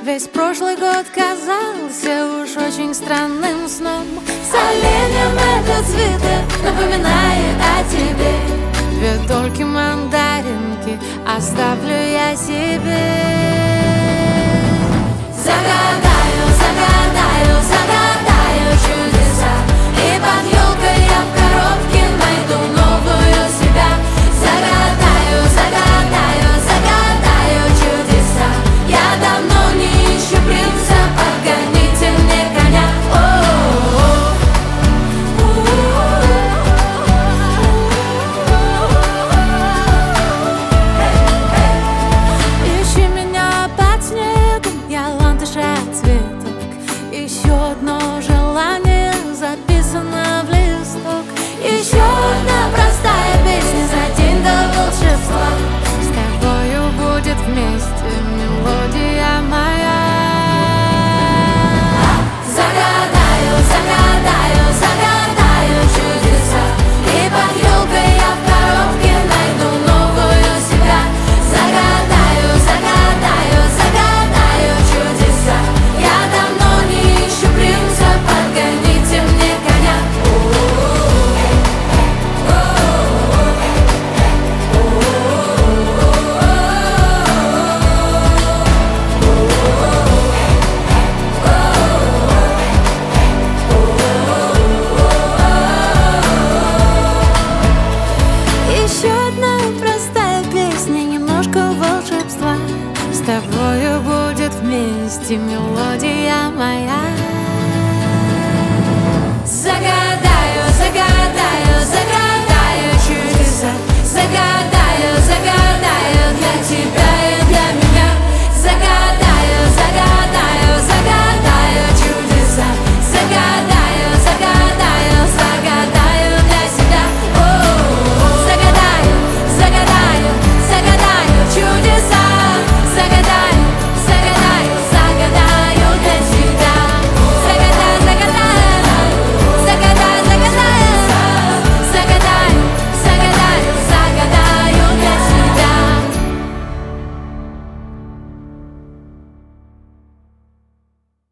Весь прошлый год казался уж очень странным сном. С оленем этот свитер напоминает о тебе. Две только мандаринки оставлю я себе. Загадаю, загадаю, загадаю чудеса, и под елкой я в коробке найду новую себя. Загадаю, загадаю, загадаю чудеса. Я давно не ищу принца, подгоните мне коня. Ищи меня под снегом, я ландыша цветок. Еще одно желание записано в листок. Еще одна простая песня за день до волшебства. С тобою будет вместе мелодия моя. Загадаю, загадаю, загадаю чудеса, и под елкой я в коробке найду новую себя. Загадаю, загадаю, загадаю чудеса. Я давно не ищу принца, подгоните мне коня. Еще одна простая песня, немножко волшебства. С тобою будет вместе мелодия.